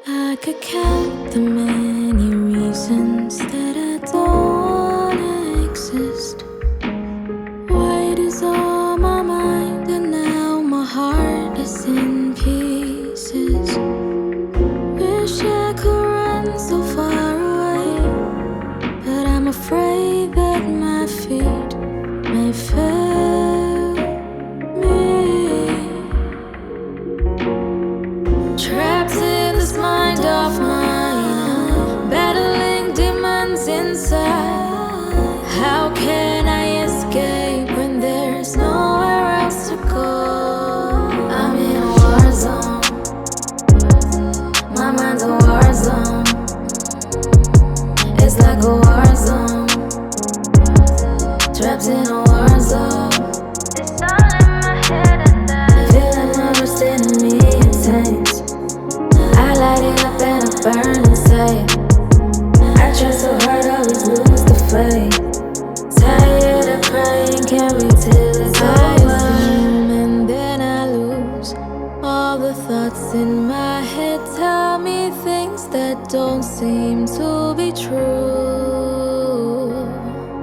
I could count the many reasons that I don't exist. Weight is on my mind, and now my heart is in pieces. Wish I could run so far away, but I'm afraid that my feet may fail me. Trapped in this mind of mine, battling demons inside. How can I escape when there's nowhere else to go? I'm in a war zone. My mind's a war zone. It's like a war zone. Trapped in a war zone. It's all in my head and I feel like never in me intense. I light it up and I burn inside. I try so hard, always lose the fight. Tired of crying, can't wait till it's over. And then I lose all the thoughts in my head. Tell me things that don't seem to be true,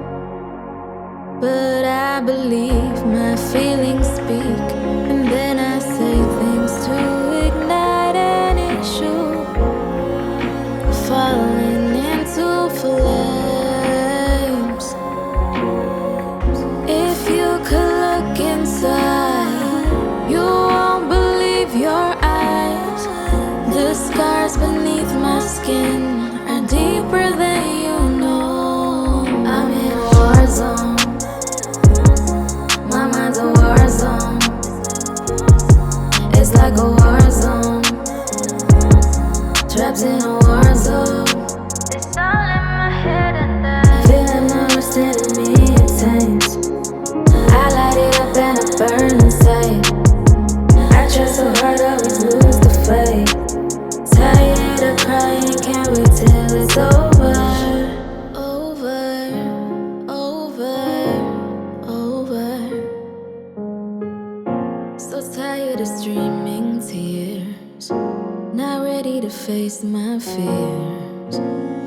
but I believe my feelings speak. And then I say things to ignite an issue, falling into flames. If you could look inside, you won't believe your eyes. The scars beneath my skin are deeper than you know. I'm in a war zone. My mind's a war zone. It's like a war zone. Trapped in a war zone. It's all in my head and I feel like never in me intense. I light it up and I burn inside. I try so hard, always lose the fight. Tired of crying, can't wait till it's over. Over, over, over. So tired of streaming tears, not ready to face my fears.